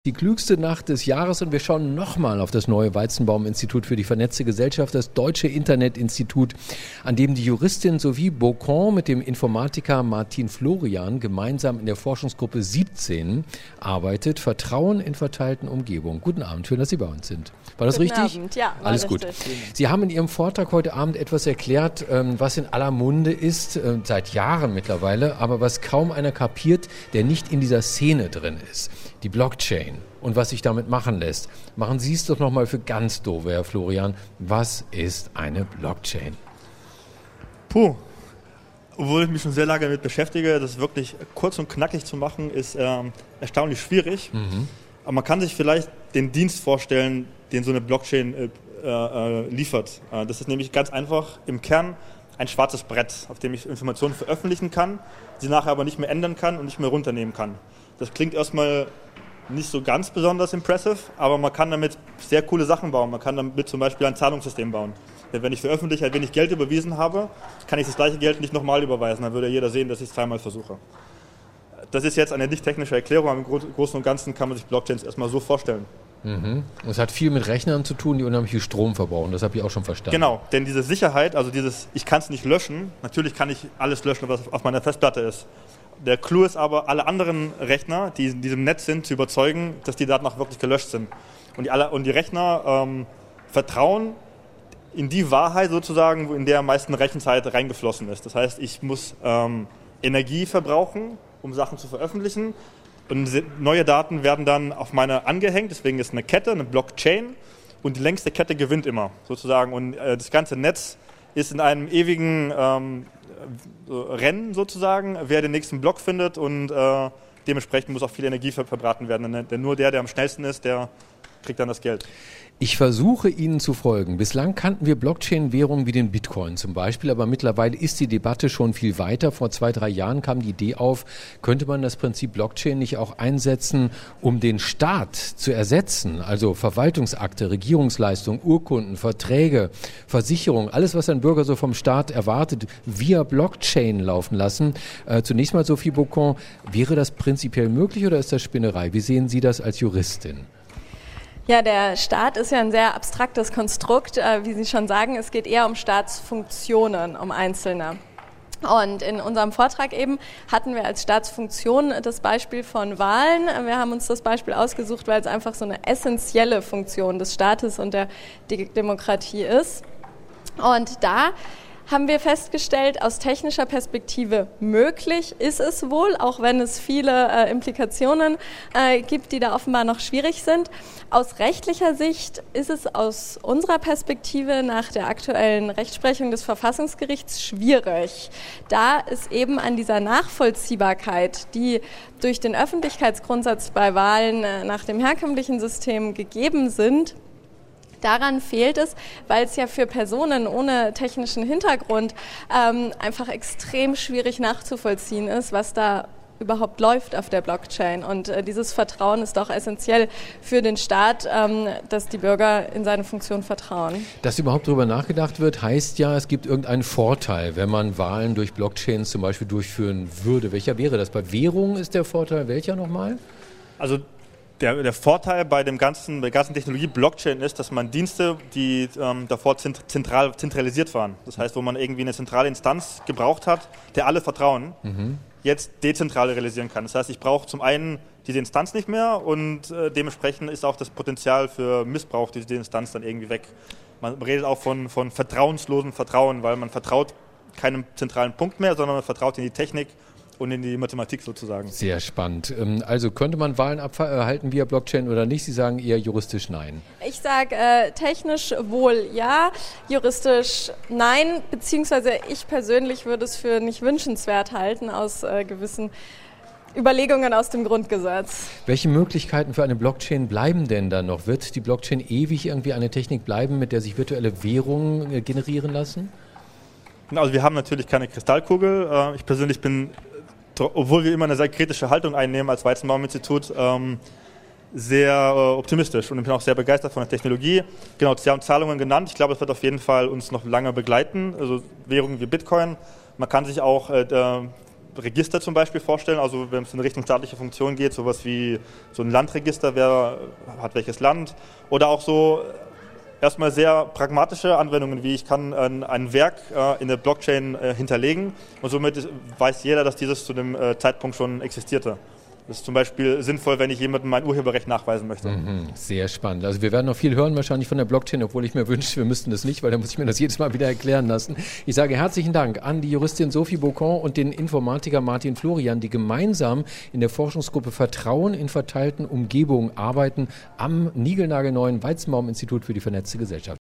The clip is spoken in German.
Die klügste Nacht des Jahres und wir schauen nochmal auf das neue Weizenbaum-Institut für die vernetzte Gesellschaft, das Deutsche Internetinstitut, an dem die Juristin Sophie Beaucamp mit dem Informatiker Martin Florian gemeinsam in der Forschungsgruppe 17 arbeitet. Vertrauen in verteilten Umgebungen. Guten Abend, schön, dass Sie bei uns sind. War das Guten richtig? Abend, ja. Alles gut. Sie haben in Ihrem Vortrag heute Abend etwas erklärt, was in aller Munde ist, seit Jahren mittlerweile, aber was kaum einer kapiert, der nicht in dieser Szene drin ist. Die Blockchain und was sich damit machen lässt. Machen Sie es doch nochmal für ganz doofe, Herr Florian. Was ist eine Blockchain? Obwohl ich mich schon sehr lange damit beschäftige, das wirklich kurz und knackig zu machen, ist erstaunlich schwierig. Aber man kann sich vielleicht den Dienst vorstellen, den so eine Blockchain liefert. Das ist nämlich ganz einfach im Kern ein schwarzes Brett, auf dem ich Informationen veröffentlichen kann, sie nachher aber nicht mehr ändern kann und nicht mehr runternehmen kann. Das klingt erstmal nicht so ganz besonders impressive, aber man kann damit sehr coole Sachen bauen. Man kann damit zum Beispiel ein Zahlungssystem bauen. Denn wenn ich veröffentliche, ein wenig Geld überwiesen habe, kann ich das gleiche Geld nicht nochmal überweisen. Dann würde jeder sehen, dass ich es zweimal versuche. Das ist jetzt eine nicht technische Erklärung, aber im Großen und Ganzen kann man sich Blockchains erstmal so vorstellen. Und es hat viel mit Rechnern zu tun, die unheimlich viel Strom verbrauchen. Das habe ich auch schon verstanden. Genau, denn diese Sicherheit, also dieses, ich kann es nicht löschen, natürlich kann ich alles löschen, was auf meiner Festplatte ist. Der Clou ist aber, alle anderen Rechner, die in diesem Netz sind, zu überzeugen, dass die Daten auch wirklich gelöscht sind. Und die Rechner vertrauen in die Wahrheit sozusagen, in der am meisten Rechenzeit reingeflossen ist. Das heißt, ich muss Energie verbrauchen, um Sachen zu veröffentlichen. Und neue Daten werden dann auf meine angehängt, deswegen ist eine Kette, eine Blockchain. Und die längste Kette gewinnt immer, sozusagen. Und das ganze Netz ist in einem ewigen Rennen sozusagen, wer den nächsten Block findet und dementsprechend muss auch viel Energie verbraten werden. Denn nur der am schnellsten ist, der kriegt dann das Geld. Ich versuche Ihnen zu folgen. Bislang kannten wir Blockchain-Währungen wie den Bitcoin zum Beispiel, aber mittlerweile ist die Debatte schon viel weiter. Vor 2-3 Jahren kam die Idee auf, könnte man das Prinzip Blockchain nicht auch einsetzen, um den Staat zu ersetzen? Also Verwaltungsakte, Regierungsleistungen, Urkunden, Verträge, Versicherungen, alles, was ein Bürger so vom Staat erwartet, via Blockchain laufen lassen. Zunächst mal, Sophie Beaucamp, wäre das prinzipiell möglich oder ist das Spinnerei? Wie sehen Sie das als Juristin? Ja, der Staat ist ja ein sehr abstraktes Konstrukt. Wie Sie schon sagen, es geht eher um Staatsfunktionen, um einzelne. Und in unserem Vortrag eben hatten wir als Staatsfunktion das Beispiel von Wahlen. Wir haben uns das Beispiel ausgesucht, weil es einfach so eine essentielle Funktion des Staates und der Demokratie ist. Und da haben wir festgestellt, aus technischer Perspektive möglich ist es wohl, auch wenn es viele Implikationen gibt, die da offenbar noch schwierig sind. Aus rechtlicher Sicht ist es aus unserer Perspektive nach der aktuellen Rechtsprechung des Verfassungsgerichts schwierig, da es eben an dieser Nachvollziehbarkeit, die durch den Öffentlichkeitsgrundsatz bei Wahlen nach dem herkömmlichen System gegeben sind, daran fehlt es, weil es ja für Personen ohne technischen Hintergrund einfach extrem schwierig nachzuvollziehen ist, was da überhaupt läuft auf der Blockchain. Und dieses Vertrauen ist doch essentiell für den Staat, dass die Bürger in seine Funktion vertrauen. Dass überhaupt darüber nachgedacht wird, heißt ja, es gibt irgendeinen Vorteil, wenn man Wahlen durch Blockchains zum Beispiel durchführen würde. Welcher wäre das? Bei Währungen ist der Vorteil welcher nochmal? Also der Vorteil bei der ganzen Technologie Blockchain ist, dass man Dienste, die davor zentralisiert waren, das heißt, wo man irgendwie eine zentrale Instanz gebraucht hat, der alle vertrauen, jetzt dezentral realisieren kann. Das heißt, ich brauche zum einen diese Instanz nicht mehr und dementsprechend ist auch das Potenzial für Missbrauch dieser Instanz dann irgendwie weg. Man redet auch von vertrauenslosem Vertrauen, weil man vertraut keinem zentralen Punkt mehr, sondern man vertraut in die Technik und in die Mathematik sozusagen. Sehr spannend. Also könnte man Wahlen abhalten via Blockchain oder nicht? Sie sagen eher juristisch nein. Ich sage technisch wohl ja, juristisch nein, beziehungsweise ich persönlich würde es für nicht wünschenswert halten aus gewissen Überlegungen aus dem Grundgesetz. Welche Möglichkeiten für eine Blockchain bleiben denn dann noch? Wird die Blockchain ewig irgendwie eine Technik bleiben, mit der sich virtuelle Währungen generieren lassen? Also wir haben natürlich keine Kristallkugel. Ich persönlich bin, obwohl wir immer eine sehr kritische Haltung einnehmen als Weizenbaum-Institut, sehr optimistisch und ich bin auch sehr begeistert von der Technologie. Genau, Sie haben Zahlungen genannt. Ich glaube, es wird auf jeden Fall uns noch lange begleiten. Also Währungen wie Bitcoin. Man kann sich auch Register zum Beispiel vorstellen, also wenn es in Richtung staatliche Funktion geht, sowas wie so ein Landregister, wer hat welches Land, oder auch so erstmal sehr pragmatische Anwendungen, wie ich kann ein Werk in der Blockchain hinterlegen und somit weiß jeder, dass dieses zu dem Zeitpunkt schon existierte. Das ist zum Beispiel sinnvoll, wenn ich jemandem mein Urheberrecht nachweisen möchte. Sehr spannend. Also wir werden noch viel hören wahrscheinlich von der Blockchain, obwohl ich mir wünsche, wir müssten das nicht, weil dann muss ich mir das jedes Mal wieder erklären lassen. Ich sage herzlichen Dank an die Juristin Sophie Baucon und den Informatiker Martin Florian, die gemeinsam in der Forschungsgruppe Vertrauen in verteilten Umgebungen arbeiten am niegelnagelneuen Weizenbaum-Institut für die vernetzte Gesellschaft.